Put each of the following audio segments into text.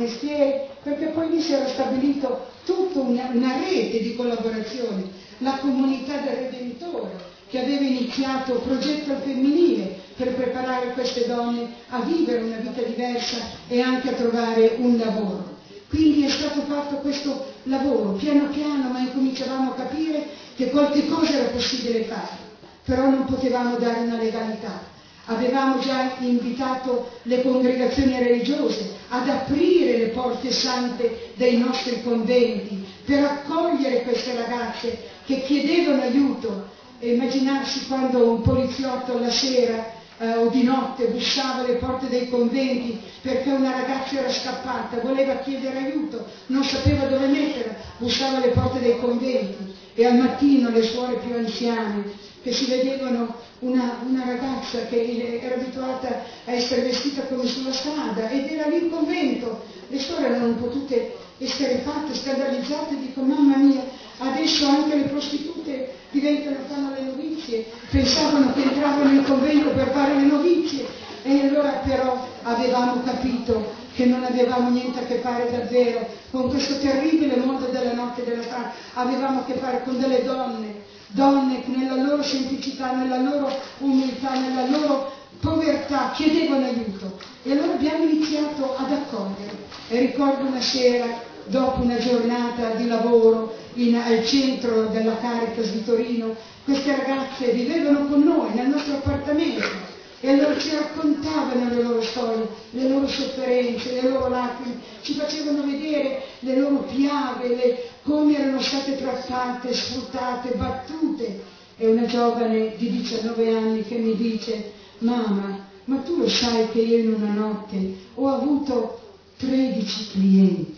mestieri, perché poi lì si era stabilito tutta una rete di collaborazione, la comunità del Redentore, che aveva iniziato Progetto al Femminile per preparare queste donne a vivere una vita diversa e anche a trovare un lavoro. Quindi è stato fatto questo lavoro, piano piano, ma incominciavamo a capire che qualche cosa era possibile fare, però non potevamo dare una legalità. Avevamo già invitato le congregazioni religiose ad aprire le porte sante dei nostri conventi per accogliere queste ragazze che chiedevano aiuto. E immaginarsi quando un poliziotto la sera o di notte bussava alle porte dei conventi perché una ragazza era scappata, voleva chiedere aiuto, non sapeva dove metterla, bussava alle porte dei conventi, e al mattino le suore più anziane che si vedevano una ragazza che era abituata a essere vestita come sulla strada ed era lì in convento, le suore erano potute essere fatte, scandalizzate, dico mamma mia, adesso anche le prostitute fanno le novizie, pensavano che entravano in convento per fare le novizie, e allora però avevamo capito che non avevamo niente a che fare davvero con questo terribile mondo della notte e della strada, avevamo a che fare con delle donne che nella loro semplicità, nella loro umiltà, nella loro povertà chiedevano aiuto, e allora abbiamo iniziato ad accogliere. E ricordo una sera, dopo una giornata di lavoro al centro della Caritas di Torino, queste ragazze vivevano con noi nel nostro appartamento e allora ci raccontavano le loro storie, le loro sofferenze, le loro lacrime, ci facevano vedere le loro piaghe, come erano state trattate, sfruttate, battute. E una giovane di 19 anni che mi dice: mamma, ma tu lo sai che io in una notte ho avuto 13 clienti?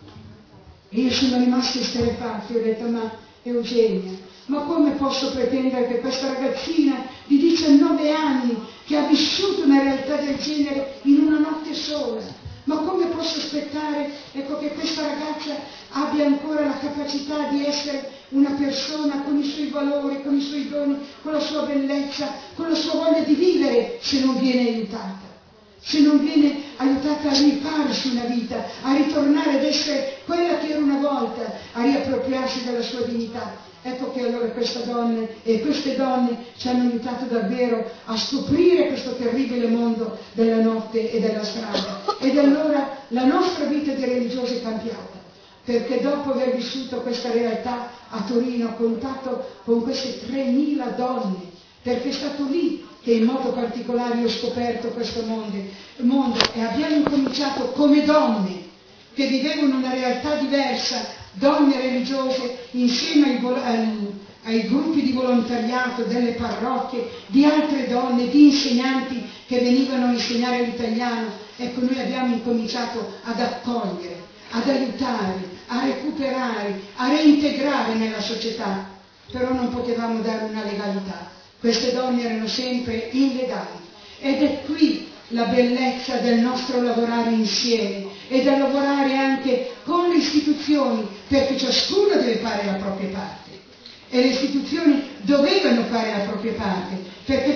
E io sono rimasta esterrefatta, ho detto: ma Eugenia, ma come posso pretendere che questa ragazzina di 19 anni, che ha vissuto una realtà del genere in una notte sola, ma come posso aspettare, ecco, che questa ragazza abbia ancora la capacità di essere una persona con i suoi valori, con i suoi doni, con la sua bellezza, con la sua voglia di vivere, se non viene aiutata? Se non viene aiutata a rifarsi una vita, a ritornare ad essere quella che era una volta, a riappropriarsi della sua dignità. Ecco che allora queste donne ci hanno aiutato davvero a scoprire questo terribile mondo della notte e della strada. Ed allora la nostra vita di religiosi è cambiata, perché dopo aver vissuto questa realtà a Torino, ho contatto con queste 3.000 donne, perché è stato lì che in modo particolare io ho scoperto questo mondo, e abbiamo incominciato come donne che vivevano una realtà diversa, donne religiose, insieme ai gruppi di volontariato delle parrocchie, di altre donne, di insegnanti che venivano a insegnare l'italiano. Ecco, noi abbiamo incominciato ad accogliere, ad aiutare, a recuperare, a reintegrare nella società, però non potevamo dare una legalità. Queste donne erano sempre illegali, ed è qui la bellezza del nostro lavorare insieme e da lavorare anche con le istituzioni, perché ciascuno deve fare la propria parte, e le istituzioni dovevano fare la propria parte, perché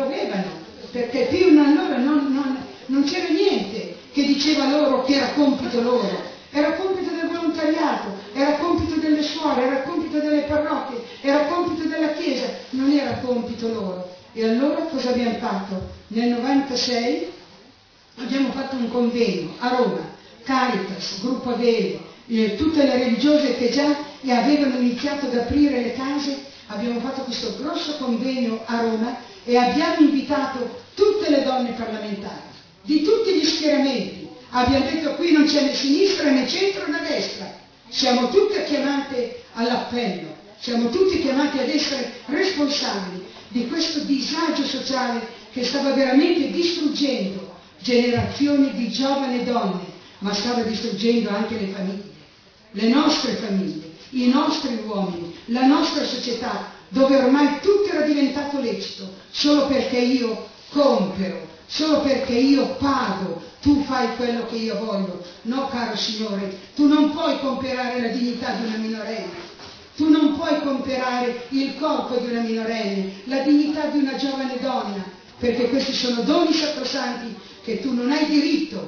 fino allora non c'era niente che diceva loro che era compito loro. Era compito del volontariato, era compito delle suore, era compito delle parrocchie, era compito della Chiesa, non era compito loro. E allora cosa abbiamo fatto? Nel 96 abbiamo fatto un convegno a Roma, Caritas, Gruppo Avele, tutte le religiose che già avevano iniziato ad aprire le case. Abbiamo fatto questo grosso convegno a Roma e abbiamo invitato tutte le donne parlamentari, di tutti gli schieramenti. Abbiamo detto: qui non c'è né sinistra né centro né destra, siamo tutte chiamate all'appello, siamo tutti chiamati ad essere responsabili di questo disagio sociale che stava veramente distruggendo generazioni di giovani donne, ma stava distruggendo anche le famiglie, le nostre famiglie, i nostri uomini, la nostra società, dove ormai tutto era diventato lecito, solo perché io compro, solo perché io pago, tu fai quello che io voglio. No, caro Signore, tu non puoi comprare la dignità di una minorenne, tu non puoi comprare il corpo di una minorenne, la dignità di una giovane donna, perché questi sono doni sacrosanti che tu non hai diritto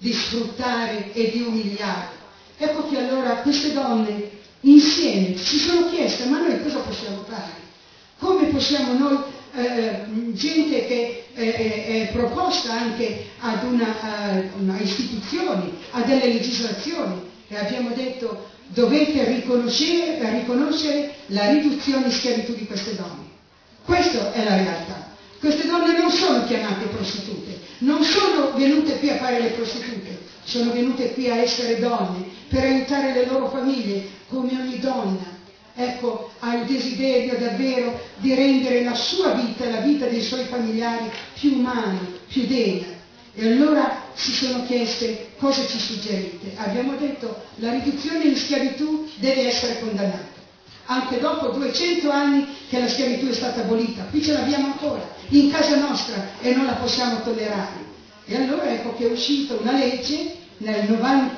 di sfruttare e di umiliare. Ecco che allora queste donne insieme si sono chieste: ma noi cosa possiamo fare? Come possiamo noi, gente che è proposta anche ad a istituzioni, a delle legislazioni, e abbiamo detto: dovete riconoscere la riduzione in schiavitù di queste donne. Questa è la realtà. Queste donne non sono chiamate prostitute, non sono venute qui a fare le prostitute, sono venute qui a essere donne per aiutare le loro famiglie, come ogni donna. Ecco, ha il desiderio davvero di rendere la sua vita e la vita dei suoi familiari più umana, più degna. E allora si sono chieste: cosa ci suggerite? Abbiamo detto: la riduzione in schiavitù deve essere condannata. Anche dopo 200 anni che la schiavitù è stata abolita, qui ce l'abbiamo ancora, in casa nostra, e non la possiamo tollerare. E allora ecco che è uscita una legge nel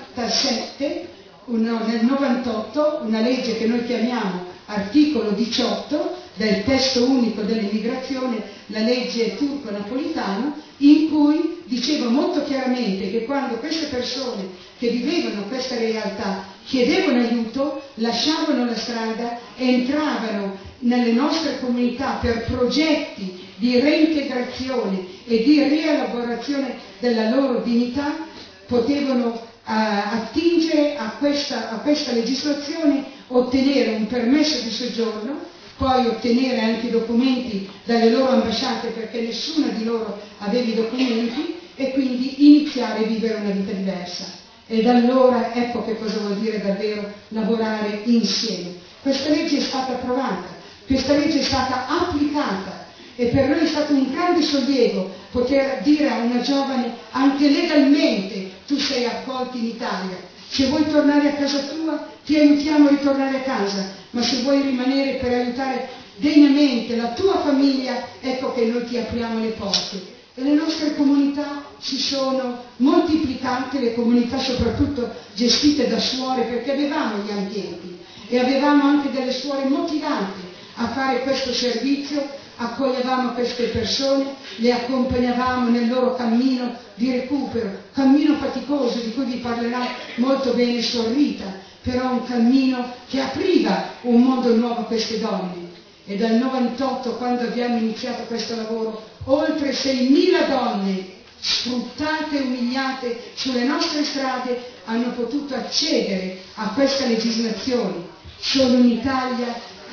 97, nel 98, una legge che noi chiamiamo articolo 18 del testo unico dell'immigrazione, la legge turco-napolitana, in cui diceva molto chiaramente che quando queste persone che vivevano questa realtà chiedevano aiuto, lasciavano la strada e entravano nelle nostre comunità per progetti di reintegrazione e di rielaborazione della loro dignità, potevano attingere a questa legislazione, ottenere un permesso di soggiorno, poi ottenere anche i documenti dalle loro ambasciate, perché nessuna di loro aveva i documenti, e quindi iniziare a vivere una vita diversa. Ed allora ecco che cosa vuol dire davvero lavorare insieme. Questa legge è stata approvata, questa legge è stata applicata, e per noi è stato un grande sollievo poter dire a una giovane: anche legalmente tu sei accolta in Italia, se vuoi tornare a casa tua ti aiutiamo a ritornare a casa, ma se vuoi rimanere per aiutare degnamente la tua famiglia, ecco che noi ti apriamo le porte. E le nostre comunità si sono moltiplicate, le comunità soprattutto gestite da suore, perché avevamo gli ambienti e avevamo anche delle suore motivate a fare questo servizio, accoglievamo queste persone, le accompagnavamo nel loro cammino di recupero, cammino faticoso di cui vi parlerà molto bene Suor Rita, però un cammino che apriva un mondo nuovo a queste donne. E dal 98, quando abbiamo iniziato questo lavoro, oltre 6.000 donne sfruttate e umiliate sulle nostre strade hanno potuto accedere a questa legislazione. Sono in Italia,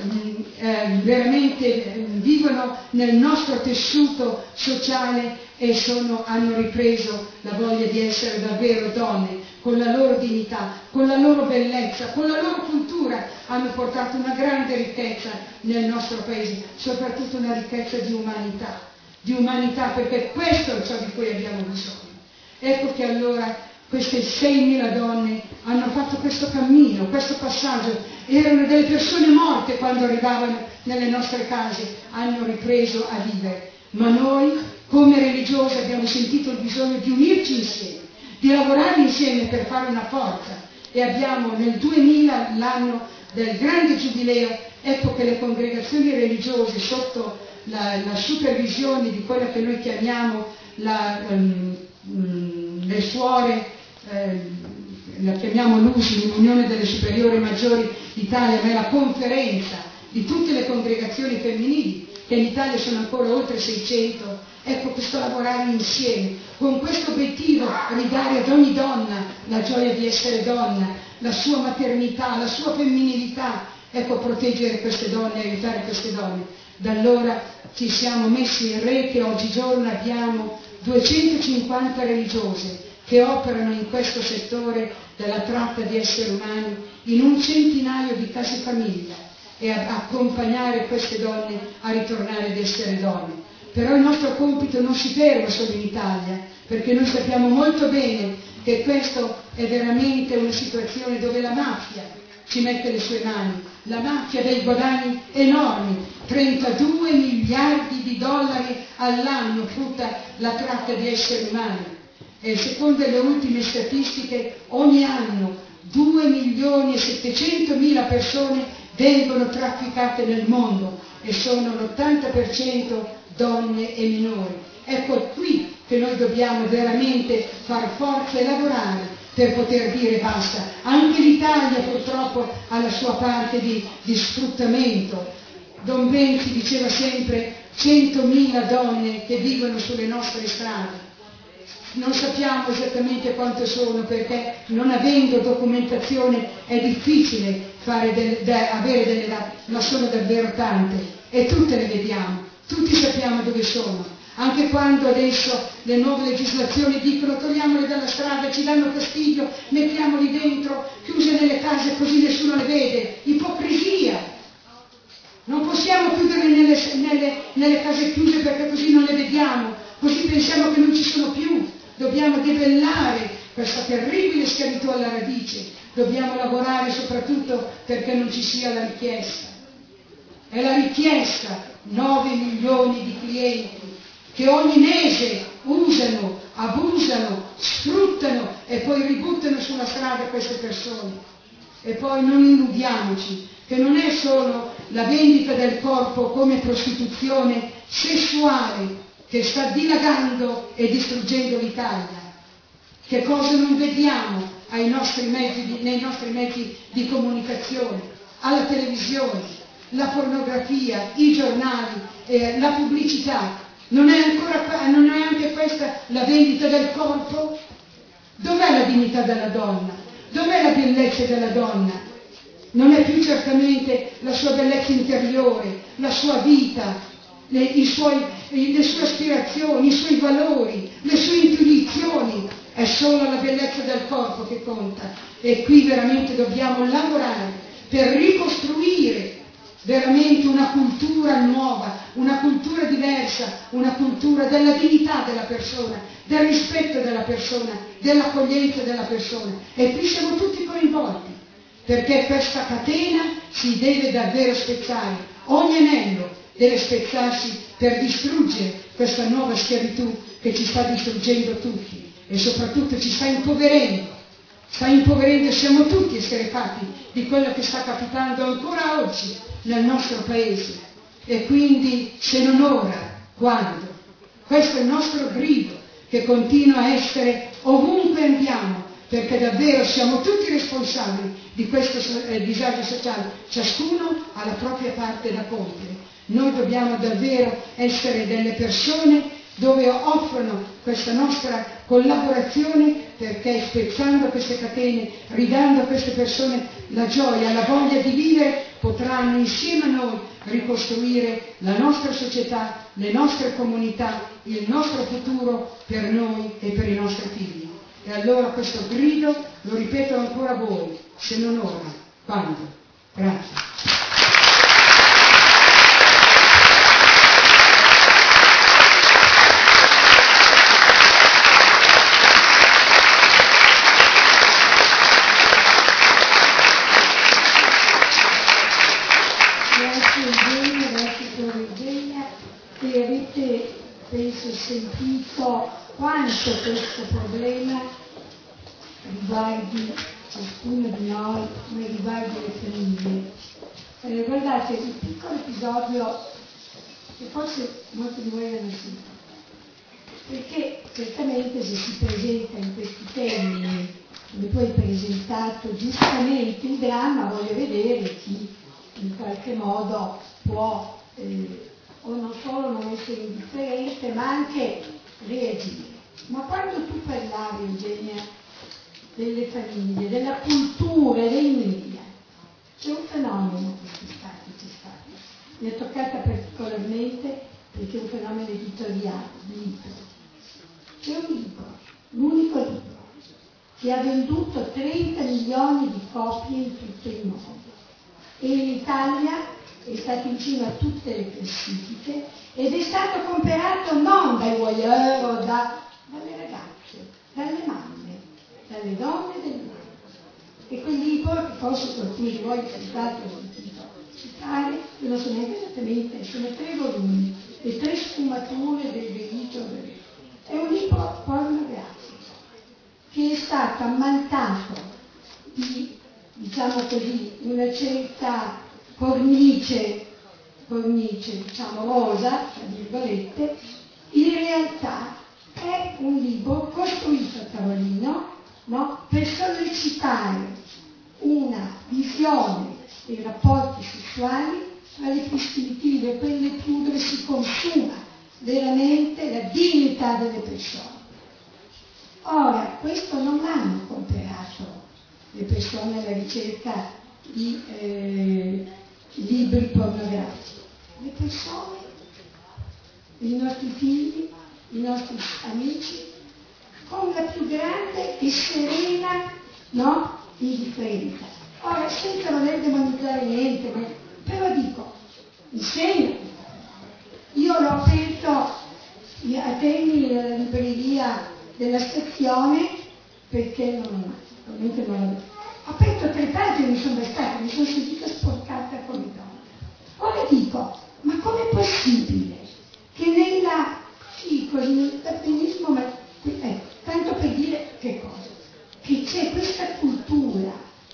veramente vivono nel nostro tessuto sociale e hanno ripreso la voglia di essere davvero donne, con la loro dignità, con la loro bellezza, con la loro cultura, hanno portato una grande ricchezza nel nostro paese, soprattutto una ricchezza di umanità, perché questo è ciò di cui abbiamo bisogno. Ecco che allora queste 6.000 donne hanno fatto questo cammino, questo passaggio, erano delle persone morte quando arrivavano nelle nostre case, hanno ripreso a vivere. Ma noi, come religiose, abbiamo sentito il bisogno di unirci insieme, di lavorare insieme per fare una forza, e abbiamo nel 2000, l'anno del grande giubileo, ecco che le congregazioni religiose, sotto la supervisione di quella che noi chiamiamo le suore, la chiamiamo l'USI, l'Unione delle Superiori Maggiori d'Italia, ma è la conferenza di tutte le congregazioni femminili, che in Italia sono ancora oltre 600, ecco, questo lavorare insieme, con questo obiettivo: ridare ad ogni donna la gioia di essere donna, la sua maternità, la sua femminilità, ecco, proteggere queste donne, aiutare queste donne. Da allora ci siamo messi in rete, oggigiorno abbiamo 250 religiose che operano in questo settore della tratta di esseri umani in un centinaio di case famiglia, e accompagnare queste donne a ritornare ad essere donne. Però il nostro compito non si ferma solo in Italia, perché noi sappiamo molto bene che questa è veramente una situazione dove la mafia ci mette le sue mani, la mafia dei guadagni enormi, 32 miliardi di dollari all'anno frutta la tratta di esseri umani. E secondo le ultime statistiche, ogni anno 2.700.000 persone vengono trafficate nel mondo, e sono l'80% donne e minori. Ecco qui che noi dobbiamo veramente far forza e lavorare per poter dire basta. Anche l'Italia purtroppo ha la sua parte di sfruttamento. Don Benzi diceva sempre 100.000 donne che vivono sulle nostre strade. Non sappiamo esattamente quante sono, perché non avendo documentazione è difficile avere delle dati, ma sono davvero tante e tutte le vediamo, tutti sappiamo dove sono. Anche quando adesso le nuove legislazioni dicono togliamole dalla strada, ci danno fastidio, mettiamoli dentro, chiuse nelle case così nessuno le vede. Ipocrisia! Non possiamo chiuderle nelle case chiuse perché così non le vediamo, così pensiamo che non ci sono più. Dobbiamo debellare questa terribile schiavitù alla radice, dobbiamo lavorare soprattutto perché non ci sia la richiesta. È la richiesta, 9 milioni di clienti che ogni mese usano, abusano, sfruttano e poi ributtano sulla strada queste persone. E poi non illudiamoci che non è solo la vendita del corpo come prostituzione sessuale che sta dilagando e distruggendo l'Italia. Che cosa non vediamo nei nostri mezzi di comunicazione, alla televisione, la pornografia, i giornali, la pubblicità. Non è anche questa la vendita del corpo? Dov'è la dignità della donna? Dov'è la bellezza della donna? Non è più certamente la sua bellezza interiore, la sua vita, le sue aspirazioni, i suoi valori, le sue intuizioni. È solo la bellezza del corpo che conta. E qui veramente dobbiamo lavorare per ricostruire veramente una cultura nuova, una cultura diversa, una cultura della dignità della persona, del rispetto della persona, dell'accoglienza della persona. E qui siamo tutti coinvolti, perché questa catena si deve davvero spezzare. Ogni anello deve spezzarsi per distruggere questa nuova schiavitù che ci sta distruggendo tutti e soprattutto ci sta impoverendo. Sta impoverendo e siamo tutti esterrefatti di quello che sta capitando ancora oggi nel nostro paese. E quindi, se non ora, quando? Questo è il nostro grido che continua a essere ovunque andiamo, perché davvero siamo tutti responsabili di questo disagio sociale, ciascuno ha la propria parte da compiere. Noi dobbiamo davvero essere delle persone dove offrono questa nostra collaborazione, perché spezzando queste catene, ridando a queste persone la gioia, la voglia di vivere, potranno insieme a noi ricostruire la nostra società, le nostre comunità, il nostro futuro per noi e per i nostri figli. E allora questo grido lo ripeto ancora a voi, se non ora, quando? Grazie. Penso sentito quanto questo problema riguardi ciascuno di noi, come riguardi le famiglie. Guardate, un piccolo episodio che forse molti di voi hanno sentito, perché certamente se si presenta in questi termini, come tu hai presentato giustamente il dramma, voglio vedere chi in qualche modo può o non solo non essere indifferente, ma anche reagire. Ma quando tu parlavi, Eugenia, delle famiglie, della cultura, dei media, c'è un fenomeno che c'è stato. Mi è toccata particolarmente perché è un fenomeno editoriale, libro. C'è un libro, l'unico libro, che ha venduto 30 milioni di copie in tutto il mondo. E in Italia è stato in cima a tutte le classifiche ed è stato comprato non dai voyeur o dalle ragazze, dalle mamme, dalle donne del mondo. E quel libro, che forse qualcuno di voi è stato sentito citare, io non so neanche esattamente, sono 3 volumi, le 3 sfumature del delitto. È un libro pornografico che è stato ammantato di, diciamo così, una certa cornice, diciamo rosa, tra virgolette. In realtà è un libro costruito a tavolino, no? Per sollecitare una visione dei rapporti sessuali tra le più istintive, quelle più dove si consuma veramente la dignità delle persone. Ora, questo non l'hanno comprato le persone alla ricerca di libri pornografici. Le persone, i nostri figli, i nostri amici, con la più grande e serena, no, indifferenza. Ora, senza voler demonizzare niente, però dico, insegna. Io l'ho aperto a Termini nella libreria della stazione perché ovviamente non l'avevo. Ho aperto 3 pagine, mi sono bastata, mi sono sentita sporcata con le donne. Ora dico, ma com'è possibile che nella, sì, così nel femminismo, ma tanto per dire che cosa? Che c'è questa cultura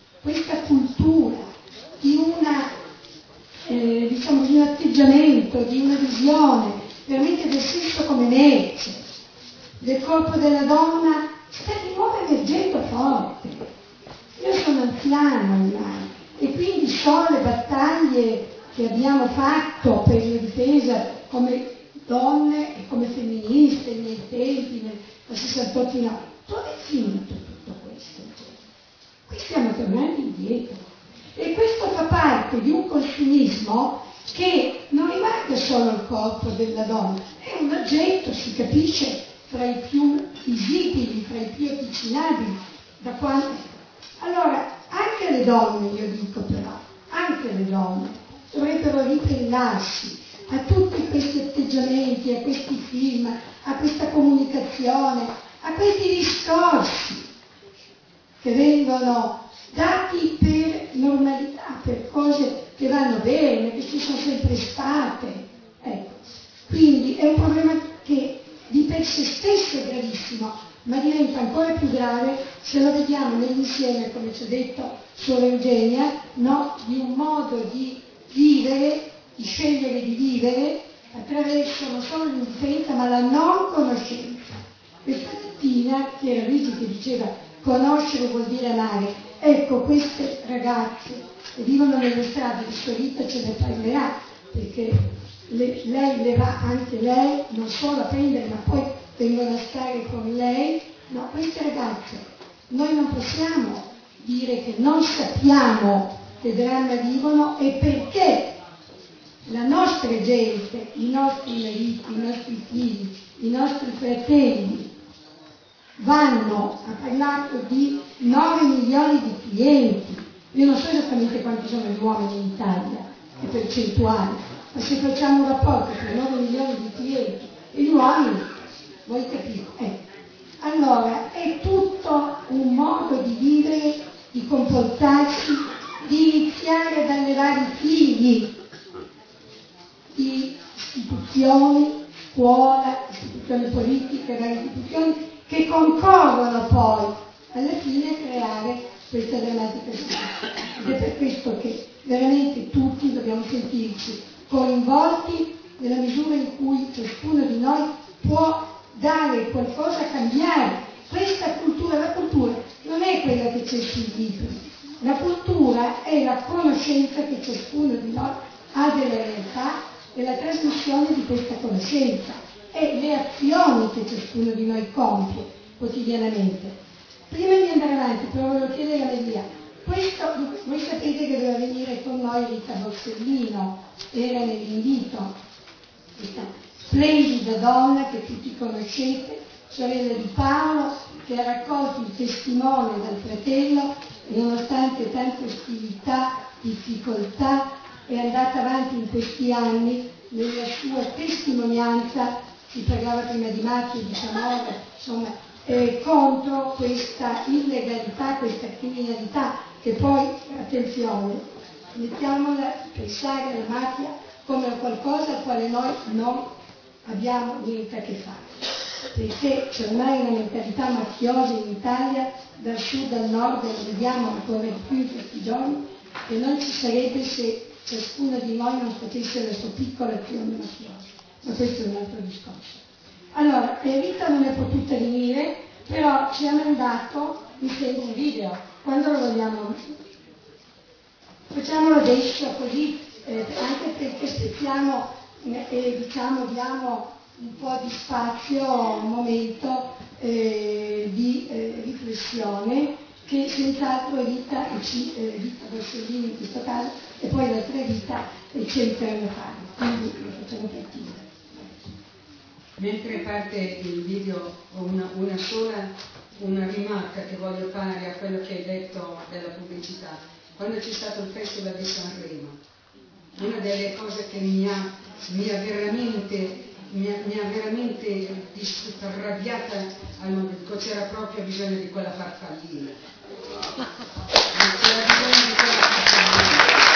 di una, diciamo, di un atteggiamento, di una visione veramente del sesso come merce, del corpo della donna, sta di nuovo emergendo forte. Io sono anziana ormai e quindi so le battaglie che abbiamo fatto per la difesa come donne e come femministe nei miei tempi, nel 68. Dove è finito tutto questo? Qui stiamo tornando indietro. E questo fa parte di un consumismo che non riguarda solo il corpo della donna, è un oggetto, si capisce, fra i più visibili, fra i più avvicinabili, da quando. Allora, anche le donne, io dico però, anche le donne dovrebbero ribellarsi a tutti questi atteggiamenti, a questi film, a questa comunicazione, a questi discorsi che vengono dati per normalità, per cose che vanno bene, che ci sono sempre state. Ecco. Quindi è un problema che di per sé stesso è gravissimo, ma diventa ancora più grave se lo vediamo nell'insieme, come ci ha detto Suor Eugenia, no? Di un modo di vivere, di scegliere di vivere attraverso non solo l'indifferenza ma la non conoscenza. Questa mattina c'era Luigi che diceva conoscere vuol dire amare. Ecco, queste ragazze che vivono nelle strade, di Solita ce ne parlerà, perché lei le va anche lei, non solo a prendere, ma poi vengono a stare con lei. No, queste ragazze, noi non possiamo dire che non sappiamo che dramma vivono e perché la nostra gente, i nostri mariti, i nostri figli, i nostri fratelli vanno, ha parlato di 9 milioni di clienti. Io non so esattamente quanti sono gli uomini in Italia, che percentuale, ma se facciamo un rapporto tra 9 milioni di clienti e gli uomini, voi capite. Allora, è tutto un modo di vivere, di comportarsi, di iniziare ad allevare i figli, di istituzioni, scuola, istituzioni politiche, varie istituzioni, che concorrono poi alla fine a creare questa drammatica situazione. Ed è per questo che veramente tutti dobbiamo sentirci coinvolti nella misura in cui ciascuno di noi può dare qualcosa a cambiare. Questa cultura, la cultura non è quella che c'è sui libri, la cultura è la conoscenza che ciascuno di noi ha della realtà e la trasmissione di questa conoscenza e le azioni che ciascuno di noi compie quotidianamente. Prima di andare avanti, però volevo chiedere a Elia, voi sapete che doveva venire con noi Rita Borsellino, era nell'invito, questa splendida donna che tutti conoscete, sorella di Paolo, che ha raccolto il testimone dal fratello e nonostante tante ostilità, difficoltà, è andata avanti in questi anni nella sua testimonianza. Si parlava prima di mafia, di camorra, insomma, contro questa illegalità, questa criminalità, che poi, attenzione, mettiamola, pensare alla mafia come a qualcosa al quale noi non abbiamo niente a che fare, perché c'è ormai una mentalità mafiosa in Italia, dal sud al nord, e lo vediamo ancora di più in questi giorni, e non ci sarebbe se ciascuno di noi non facesse la sua piccola azione mafiosa. Ma questo è un altro discorso. Allora, Rita non è potuta venire, però ci ha mandato, mi sembra, un video. Quando lo vogliamo? Facciamolo adesso, così, anche perché aspettiamo e diciamo diamo un po' di spazio, un momento di riflessione che senz'altro Rita Borsellino in questo caso e poi l'altra Rita ci aiuteranno a fare. Quindi lo facciamo partire. Mentre parte il video ho una rimarca che voglio fare a quello che hai detto della pubblicità. Quando c'è stato il Festival di Sanremo, una delle cose che mi ha veramente arrabbiata al momento, c'era proprio bisogno di quella farfallina. C'era bisogno di quella farfallina.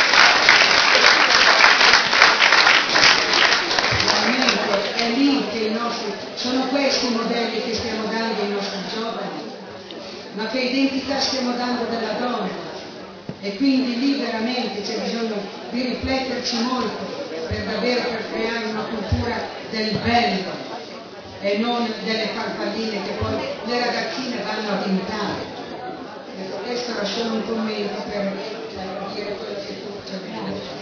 Veramente è lì che sono questi i modelli che stiamo dando ai nostri giovani, ma che identità stiamo dando della donna. E quindi lì veramente c'è bisogno di rifletterci molto per creare una cultura del bello e non delle farfalline che poi le ragazzine vanno a imitare. Ecco, questo era solo un commento per dire quello che tu facevi.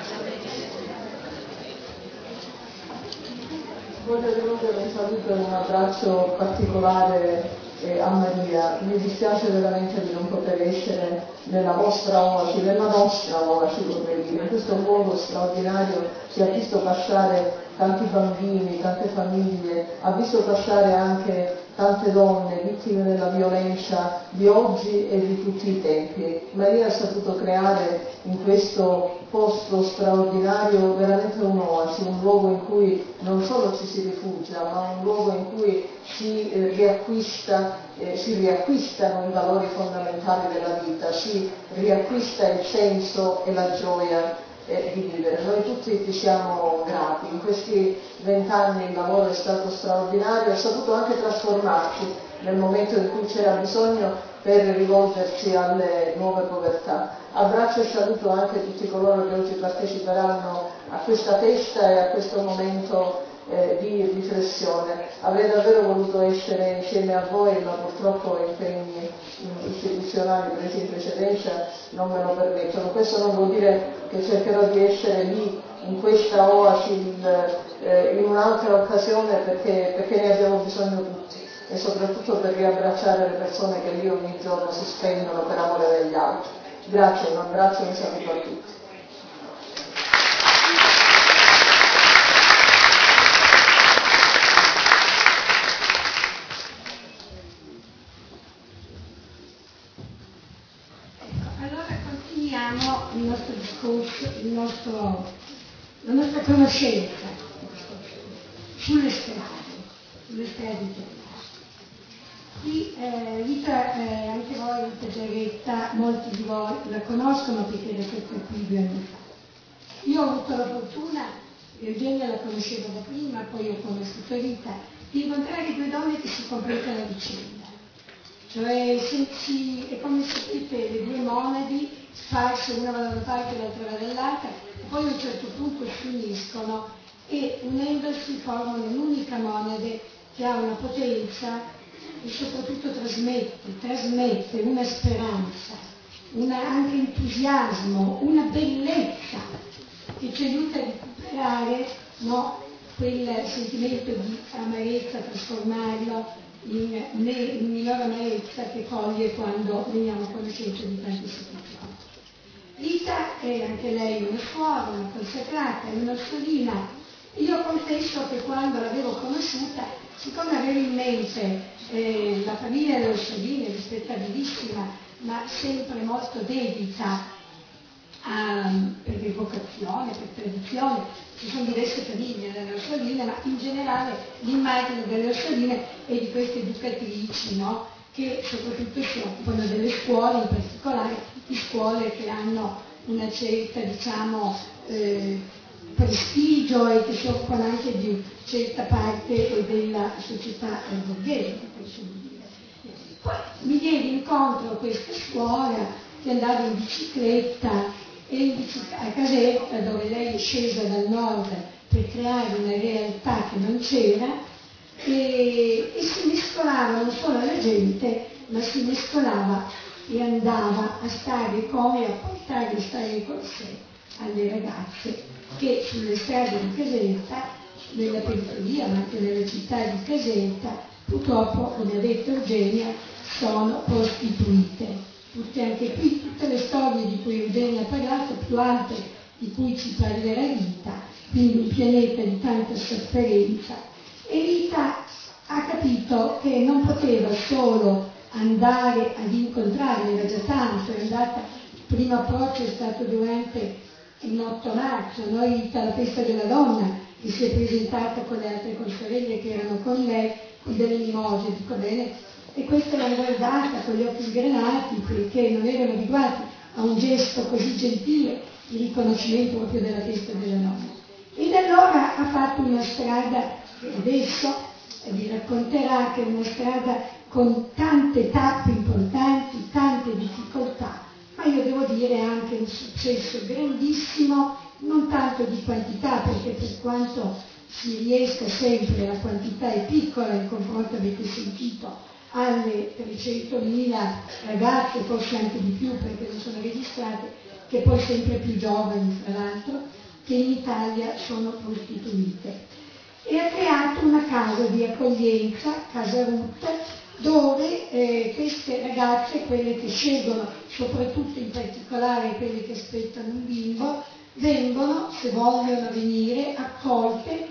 Voglio rivolgere un saluto e un abbraccio particolare a Maria. Mi dispiace veramente di non poter essere nella vostra oasi, nella nostra oasi, vorrei dire, in questo luogo straordinario che ha visto passare tanti bambini, tante famiglie, ha visto passare anche tante donne vittime della violenza di oggi e di tutti i tempi. Maria ha saputo creare in questo posto straordinario veramente un'oasi, un luogo in cui non solo ci si rifugia, ma un luogo in cui si riacquistano i valori fondamentali della vita, si riacquista il senso e la gioia di vivere. Noi tutti ti siamo grati. In questi 20 anni il lavoro è stato straordinario, ha saputo anche trasformarsi nel momento in cui c'era bisogno per rivolgersi alle nuove povertà. Abbraccio e saluto anche tutti coloro che oggi parteciperanno a questa festa e a questo momento di riflessione. Avrei davvero voluto essere insieme a voi, ma purtroppo impegni istituzionali presi in precedenza non me lo permettono. Questo non vuol dire che cercherò di essere lì in questa oasi in un'altra occasione perché ne abbiamo bisogno tutti e soprattutto per riabbracciare le persone che lì ogni giorno si spendono per amore degli altri. Grazie, un abbraccio e un saluto a tutti. Il nostro discorso, la nostra conoscenza sulle strade italiane. Qui Rita, anche voi, Rita Giarretta, molti di voi la conoscono perché da questo qui 2 anni fa. Io ho avuto la fortuna, Eugenia la conoscevo da prima, poi ho conosciuto Rita, di incontrare 2 donne che si completano a vicenda. Cioè è come se avete le 2 monadi sparse, una va da una parte e l'altra va dall'altra, e poi a un certo punto si uniscono e unendosi formano un'unica monade che ha una potenza e soprattutto trasmette una speranza, anche entusiasmo, una bellezza che ci aiuta a recuperare quel sentimento di amarezza, trasformarlo in minore amarezza che coglie quando veniamo a conoscenza di tante situazioni. Rita è anche lei una suora, una consacrata, è una sorina. Io confesso che quando l'avevo conosciuta, siccome avevo in mente la famiglia delle Orsoline, rispettabilissima, ma sempre molto dedita per evocazione, per tradizione, ci sono diverse famiglie delle Orsoline, ma in generale l'immagine delle Orsoline è di queste educatrici, no? Che soprattutto si occupano delle scuole, in particolare di scuole che hanno una certa, prestigio e che si occupano anche di certa parte della società borghese. Poi mi diedi incontro a questa suora che andava in bicicletta a Caserta, dove lei è scesa dal nord per creare una realtà che non c'era, e si mescolava non solo alla gente, ma si mescolava e andava a stare come a portare a stare con sé alle ragazze che sulle strade di Caserta, nella periferia ma anche nella città di Caserta, purtroppo, come ha detto Eugenia, sono prostituite. Anche qui tutte le storie di cui Eugenia ha parlato, più altre di cui ci parlerà Rita, quindi un pianeta di tanta sofferenza. E Rita ha capito che non poteva solo andare ad incontrarli, era già tanto, è andata, il primo approccio è stato durante il 8 marzo, no? Rita, la festa della donna, che si è presentata con le altre consorelle che erano con lei, con delle mimose, dico bene, e questa l'hanno guardata con gli occhi sgranati perché non erano abituati a un gesto così gentile di riconoscimento proprio della festa della donna. Ed allora ha fatto una strada che adesso vi racconterà, che è una strada con tante tappe importanti, tante difficoltà, ma io devo dire anche un successo grandissimo, non tanto di quantità, perché per quanto si riesca sempre, la quantità è piccola in confronto, avete sentito, alle 300.000 ragazze, forse anche di più perché non sono registrate, che poi sempre più giovani tra l'altro, che in Italia sono prostituite. E ha creato una casa di accoglienza, Casa Ruth, dove queste ragazze, quelle che scelgono, soprattutto in particolare quelle che aspettano un bimbo, vengono, se vogliono venire, accolte,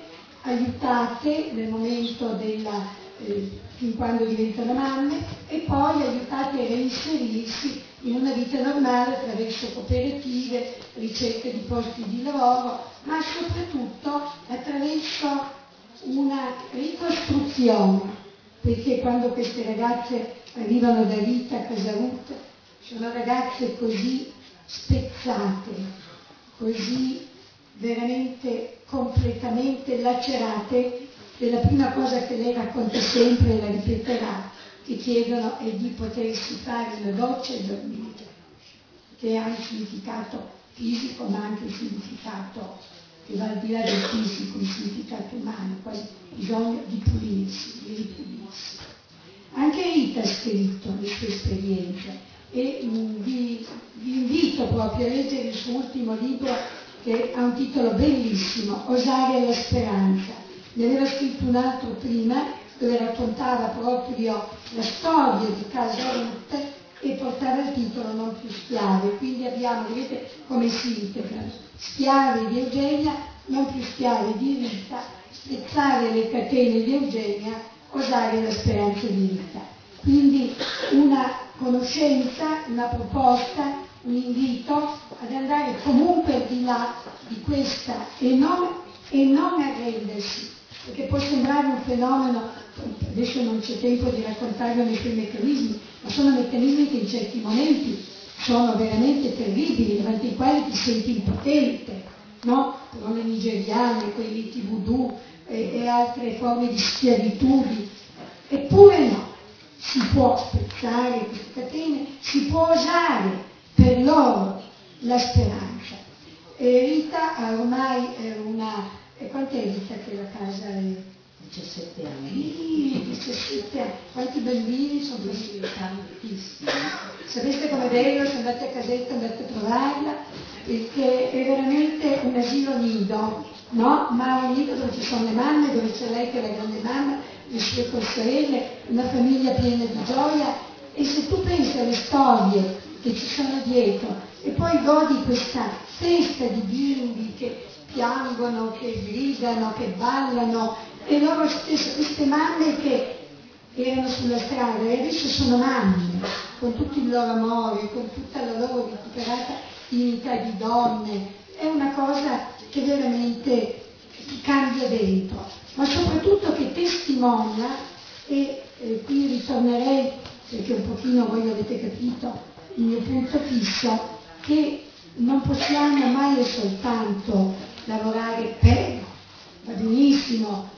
aiutate nel momento della fin quando diventano mamme, e poi aiutate a reinserirsi in una vita normale attraverso cooperative, ricerche di posti di lavoro, ma soprattutto attraverso una ricostruzione, perché quando queste ragazze arrivano da Rita a Casa Ruth sono ragazze così spezzate, così veramente completamente lacerate, che la prima cosa che lei racconta sempre, e la ripeterà, che chiedono è di potersi fare una doccia e dormire, che ha un significato fisico ma anche un significato che va al di là del fisico, un significato umano, poi bisogna di pulirsi, di ripulirsi. Anche Rita ha scritto le sue esperienze e vi invito proprio a leggere il suo ultimo libro, che ha un titolo bellissimo, Osare la speranza. Ne aveva scritto un altro prima dove raccontava proprio la storia di Casa Ruth e portava il titolo Non più schiave. Quindi abbiamo, vedete come si integrano, schiave di Eugenia, non più schiave di Rita, spezzare le catene di Eugenia, osare la speranza di Rita. Quindi una conoscenza, una proposta, un invito ad andare comunque al di là di questa e non arrendersi, perché può sembrare un fenomeno, adesso non c'è tempo di raccontarvi i suoi meccanismi, ma sono meccanismi che in certi momenti sono veramente terribili, davanti ai quali ti senti impotente, no? Come le nigeriane, quei riti voodoo e altre forme di schiavitù, eppure no, si può spezzare queste catene, si può osare per loro la speranza. E Rita ha ormai una... E quant'è Rita che la casa è? 17 anni. 17 anni. Quanti bambini sono questi? Tantissimi. Sapete come bello, se andate a Caserta andate a trovarla, perché è veramente un asilo nido, no? Ma un nido dove ci sono le mamme, dove c'è lei che è la grande mamma, le sue consorelle, una famiglia piena di gioia. E se tu pensi alle storie che ci sono dietro e poi godi questa festa di bimbi che piangono, che gridano, che ballano, e loro stesse, queste mamme che erano sulla strada e adesso sono mamme, con tutto il loro amore, con tutta la loro recuperata dignità di donne, è una cosa che veramente ti cambia dentro, ma soprattutto che testimonia, e qui ritornerei, perché un pochino voi avete capito il mio punto fisso, che non possiamo mai e soltanto lavorare per, va benissimo,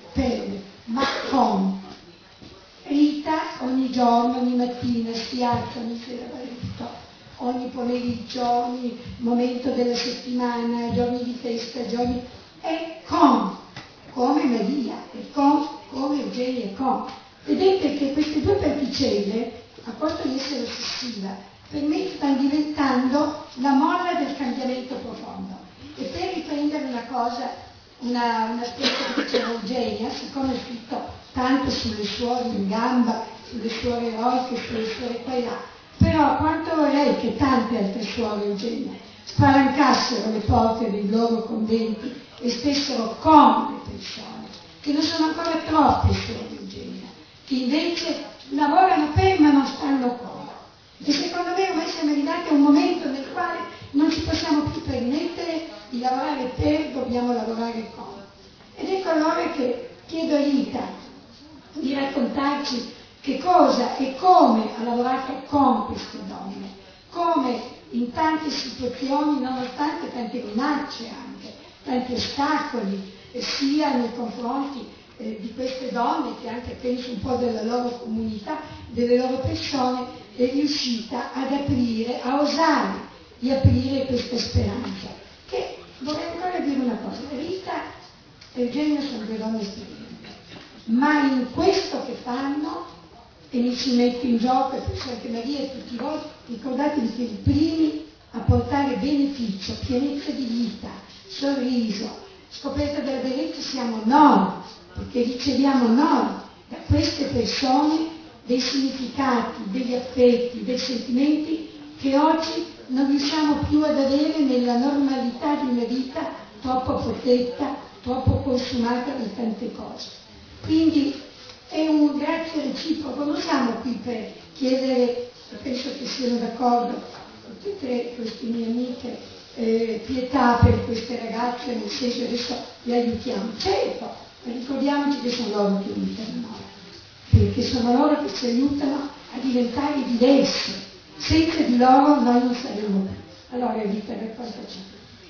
ma con. Rita ogni giorno, ogni mattina si alza, ogni sera va a letto, ogni pomeriggio, ogni momento della settimana, giorni di festa, giorni, è con, come Maria, è con come Eugenia e Comte. Vedete che queste due particelle, a posto di essere ossessiva, per me stanno diventando la molla del cambiamento profondo. E per riprendere una cosa, un aspetto che diceva Eugenia, siccome ho scritto tanto sulle suore in gamba, sulle suore eroiche, sulle suore qua e là, però quanto vorrei che tante altre suore, Eugenia, spalancassero le porte dei loro conventi e stessero con le persone, che non sono ancora troppe suore, Eugenia, che invece lavorano per ma non stanno con. E secondo me ormai siamo arrivati a un momento nel quale non ci possiamo più permettere di lavorare per, dobbiamo lavorare con. Ed ecco allora che chiedo a Rita di raccontarci che cosa e come ha lavorato con queste donne, come in tante situazioni, nonostante tante minacce anche, tanti ostacoli, sia nei confronti di queste donne, che anche penso un po' della loro comunità, delle loro persone, è riuscita ad aprire, a osare di aprire questa speranza. Che vorrei ancora dire una cosa, Rita e Eugenia sono due donne esperienti, ma in questo che fanno, e mi ci metto in gioco e penso anche Maria e tutti voi, ricordatevi che i primi a portare beneficio, pienezza di vita, sorriso, scoperta della bellezza siamo noi, perché riceviamo noi da queste persone dei significati, degli affetti, dei sentimenti che oggi non riusciamo più ad avere nella normalità di una vita troppo protetta, troppo consumata da tante cose. Quindi è un grazie reciproco, non siamo qui per chiedere, penso che siano d'accordo tutte queste mie amiche, pietà per queste ragazze, nel senso adesso le aiutiamo, certo, ma ricordiamoci che sono loro che aiutano noi, perché sono loro che ci aiutano a diventare diversi, senza di loro noi non saremmo più. Allora Rita, raccontaci.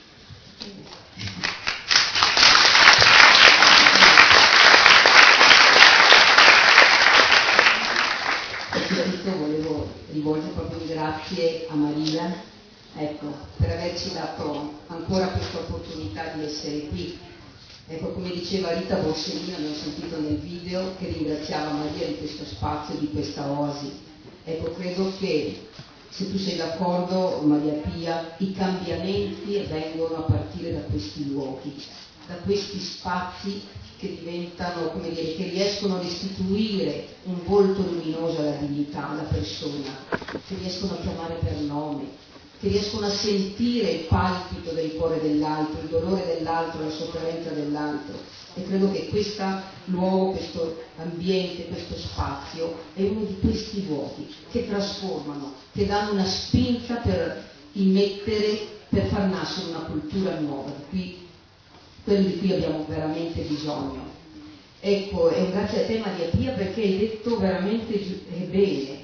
Volevo rivolgere proprio un grazie a Maria, ecco, per averci dato ancora questa opportunità di essere qui. Ecco, come diceva Rita Borsellino, abbiamo sentito nel video, che ringraziava Maria di questo spazio, di questa oasi. Ecco, credo che, se tu sei d'accordo, Maria Pia, i cambiamenti vengono a partire da questi luoghi, da questi spazi che diventano, come dire, che riescono a restituire un volto luminoso alla dignità, alla persona, che riescono a chiamare per nome, che riescono a sentire il palpito del cuore dell'altro, il dolore dell'altro, la sofferenza dell'altro. E credo che questo luogo, questo ambiente, questo spazio è uno di questi luoghi che trasformano, che danno una spinta per immettere, per far nascere una cultura nuova, quello di cui abbiamo veramente bisogno. Ecco, e un grazie a te Maria Pia, perché hai detto veramente bene.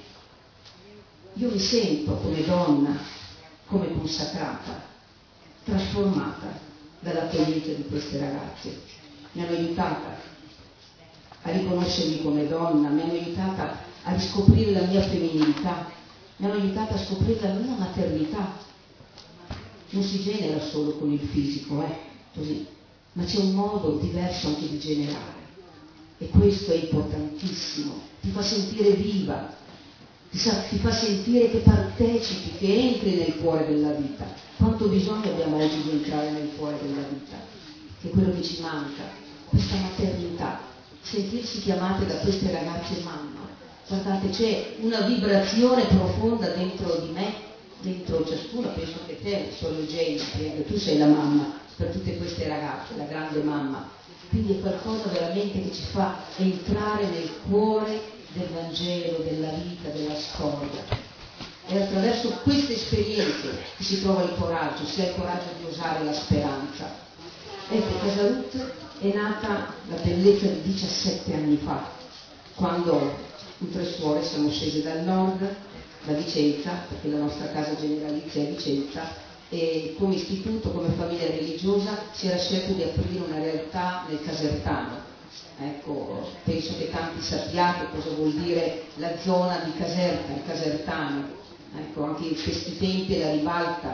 Io mi sento come donna, come consacrata, trasformata dall'accoglienza di queste ragazze. Mi hanno aiutata a riconoscermi come donna, mi hanno aiutata a riscoprire la mia femminilità, mi hanno aiutata a scoprire la mia maternità. Non si genera solo con il fisico, così, ma c'è un modo diverso anche di generare, e questo è importantissimo, ti fa sentire viva, ti fa sentire che partecipi, che entri nel cuore della vita. Quanto bisogno abbiamo oggi di entrare nel cuore della vita, che è quello che ci manca, questa maternità, sentirsi chiamate da queste ragazze mamma. Guardate, c'è una vibrazione profonda dentro di me, dentro ciascuno. Penso che te, solo Eugenia, tu sei la mamma per tutte queste ragazze, la grande mamma. Quindi è qualcosa veramente che ci fa entrare nel cuore del Vangelo, della vita, della storia. È attraverso queste esperienze che si trova il coraggio, si ha il coraggio di osare la speranza. Ecco, Casa Ruth è nata la bellezza di 17 anni fa, quando tutte le suore siamo scese dal nord, da Vicenza, perché la nostra casa generalizia è Vicenza, e come istituto, come famiglia religiosa, si era scelto di aprire una realtà nel Casertano. Ecco, penso che tanti sappiate cosa vuol dire la zona di Caserta, il Casertano. Ecco, anche in questi tempi la ribalta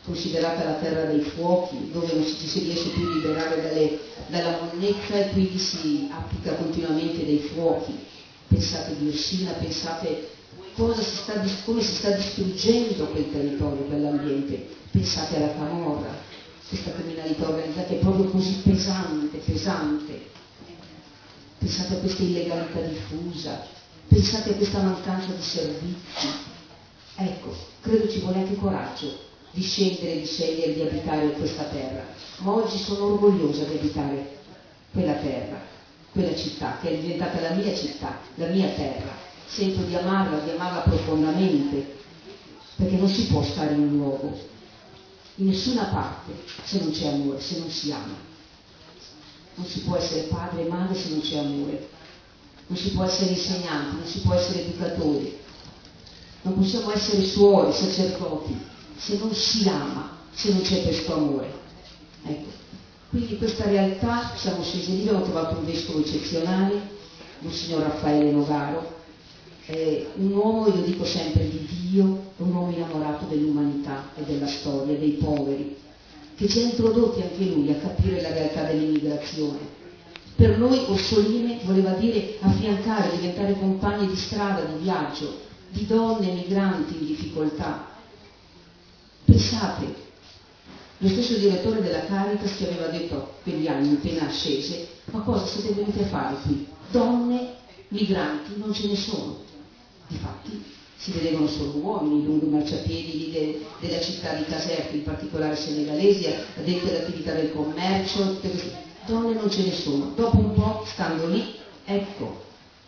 considerata la terra dei fuochi, dove non ci si riesce più a liberare dalla monnezza e quindi si applica continuamente dei fuochi. Pensate diossina, pensate come si sta distruggendo quel territorio, quell'ambiente. Pensate alla camorra, questa criminalità organizzata è proprio così pesante. Pensate a questa illegalità diffusa, pensate a questa mancanza di servizi. Ecco, credo ci vuole anche coraggio di scendere, di scegliere di abitare questa terra. Ma oggi sono orgogliosa di abitare quella terra, quella città, che è diventata la mia città, la mia terra. Sento di amarla profondamente, perché non si può stare in un luogo, in nessuna parte, se non c'è amore, se non si ama. Non si può essere padre e madre se non c'è amore. Non si può essere insegnanti, non si può essere educatori. Non possiamo essere suori, sacerdoti, se non si ama, se non c'è questo amore. Ecco. Quindi questa realtà, siamo scesi lì, abbiamo trovato un vescovo eccezionale, Monsignor Raffaele Novaro, un uomo, io dico sempre, di Dio, un uomo innamorato dell'umanità e della storia, dei poveri, che ci ha introdotti anche lui a capire la realtà dell'immigrazione. Per noi Orsoline voleva dire affiancare, diventare compagni di strada, di viaggio, di donne migranti in difficoltà. Pensate, lo stesso direttore della Caritas ci aveva detto a quegli anni appena ascese: ma cosa siete venuti a fare qui? Donne migranti non ce ne sono. Difatti si vedevano solo uomini lungo i marciapiedi lì della città di Caserta, in particolare senegalesi, addetti all'attività del commercio, tutte queste donne non ce ne sono. Dopo un po', stando lì, ecco,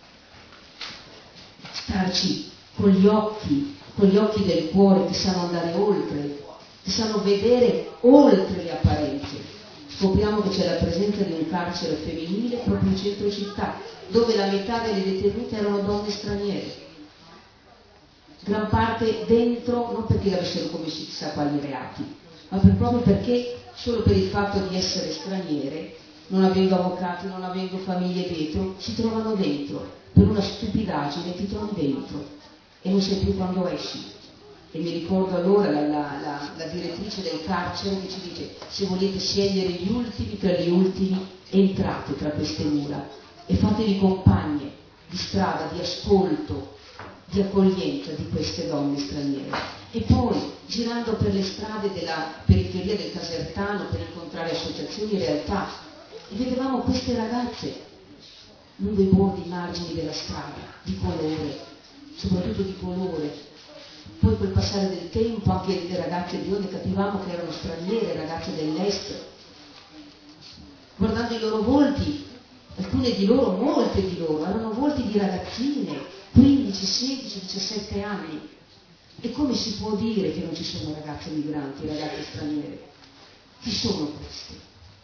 starci con gli occhi del cuore che sanno andare oltre, che sanno vedere oltre le apparenze. Scopriamo che c'è la presenza di un carcere femminile proprio in centro città, dove la metà delle detenute erano donne straniere. Gran parte dentro, non perché avessero commesso chissà quali reati, ma proprio perché solo per il fatto di essere straniere, non avendo avvocati, non avendo famiglie dietro, si trovano dentro. Per una stupidaggine ti trovi dentro e non sai più quando esci. E mi ricordo allora la direttrice del carcere che ci dice: se volete scegliere gli ultimi tra gli ultimi, entrate tra queste mura e fatevi compagne di strada, di ascolto, di accoglienza di queste donne straniere. E poi, girando per le strade della periferia del Casertano per incontrare associazioni e realtà, e vedevamo queste ragazze lungo i bordi, i margini della strada, di colore, soprattutto di colore. Poi col passare del tempo anche le ragazze bionde capivamo che erano straniere, ragazze dell'est. Guardando i loro volti, alcune di loro, molte di loro, erano volti di ragazzine, 15, 16, 17 anni. E come si può dire che non ci sono ragazze migranti, ragazze straniere? Chi sono queste?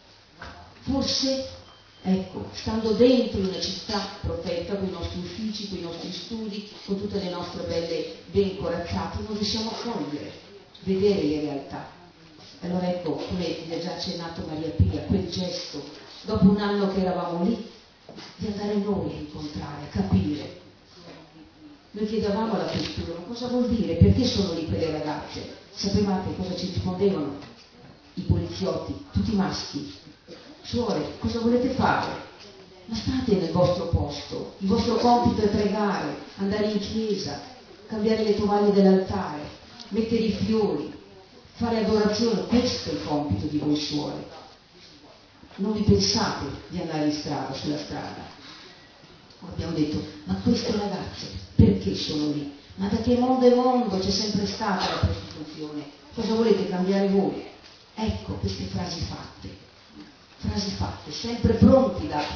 Forse, ecco, stando dentro una città protetta, con i nostri uffici, con i nostri studi, con tutte le nostre belle ben corazzate, non riusciamo a cogliere, vedere le realtà. Allora ecco, come vi ha già accennato Maria Pia, quel gesto, dopo un anno che eravamo lì, di andare noi a incontrare, a capire. Noi chiedevamo alla questura: cosa vuol dire? Perché sono lì quelle ragazze? Sapevate cosa ci rispondevano? I poliziotti, tutti maschi. Suore, cosa volete fare? Ma state nel vostro posto, il vostro compito è pregare, andare in chiesa, cambiare le tovaglie dell'altare, mettere i fiori, fare adorazione. Questo è il compito di voi suore. Non vi pensate di andare in strada, sulla strada. Abbiamo detto: ma queste ragazze perché sono lì? Ma da che mondo e mondo c'è sempre stata la prostituzione? Cosa volete cambiare voi? Ecco queste frasi fatte, sempre pronti da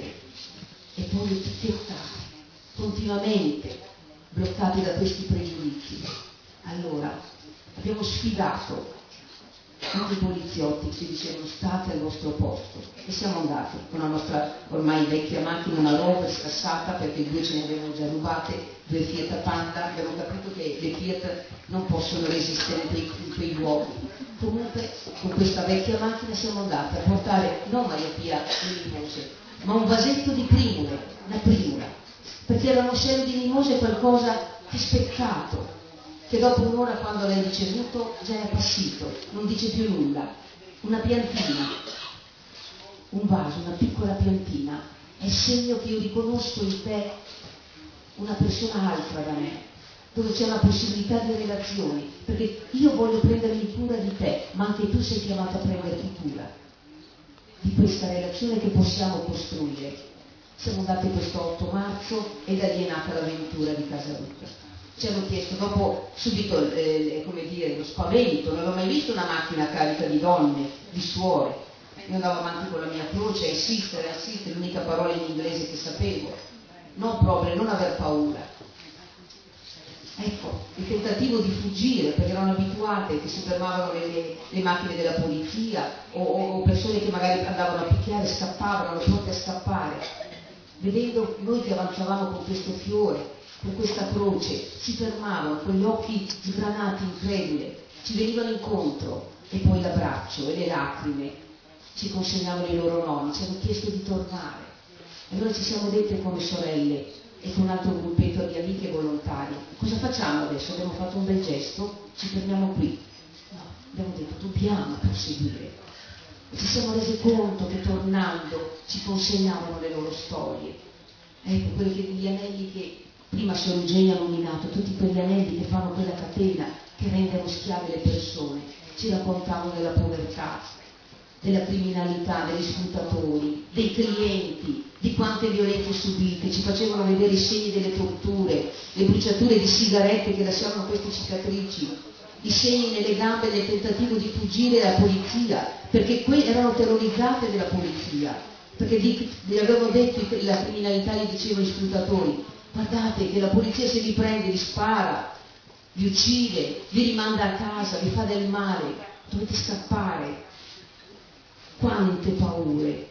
e poi etichettati continuamente, bloccati da questi pregiudizi. Allora abbiamo sfidato tutti i poliziotti, ci dicevano: state al vostro posto, e siamo andati con la nostra ormai vecchia macchina, una Rover scassata, perché 2 ce ne avevano già rubate, 2 Fiat Panda. Abbiamo capito che le Fiat non possono resistere in quei luoghi. Comunque con questa vecchia macchina siamo andati a portare non Maria Pia le mimose, ma un vasetto di primule, una primula, perché erano scelte di mimose qualcosa di speccato. che dopo un'ora, quando l'hai ricevuto, già è appassito, non dice più nulla. Una piantina, un vaso, una piccola piantina, è segno che io riconosco in te una persona altra da me, dove c'è una possibilità di relazione, perché io voglio prendermi cura di te, ma anche tu sei chiamato a prenderti cura di questa relazione che possiamo costruire. Siamo andati questo 8 marzo e da lì è nata l'avventura di Casa Ruta. Ci hanno chiesto dopo subito lo spavento, non avevo mai visto una macchina carica di donne, di suore. Io andavo avanti con la mia croce a insistere, l'unica parola in inglese che sapevo. Non problem, non aver paura. Ecco, il tentativo di fuggire, perché erano abituate che si fermavano le macchine della polizia o persone che magari andavano a picchiare, scappavano, erano pronte a scappare. Vedendo noi che avanzavamo con questo fiore, con questa croce, si fermavano con gli occhi sgranati, increduli, ci venivano incontro, e poi l'abbraccio e le lacrime ci consegnavano i loro nomi, ci hanno chiesto di tornare. E allora ci siamo dette come sorelle e con un altro gruppetto di amiche volontarie: cosa facciamo adesso? Abbiamo fatto un bel gesto, ci fermiamo qui. No, abbiamo detto dobbiamo proseguire. E ci siamo resi conto che tornando ci consegnavano le loro storie. Ecco, gli anelli che prima Sor Eugenia ha nominato, tutti quegli anelli che fanno quella catena che rendono schiave le persone, ci raccontavano della povertà, della criminalità, degli sfruttatori, dei clienti, di quante violenze subite, ci facevano vedere i segni delle torture, le bruciature di sigarette che lasciavano queste cicatrici, i segni nelle gambe nel tentativo di fuggire dalla polizia, perché erano terrorizzate della polizia, perché gli avevano detto la criminalità, gli dicevano gli sfruttatori: guardate che la polizia se vi prende, vi spara, vi uccide, vi rimanda a casa, vi fa del male, dovete scappare. Quante paure,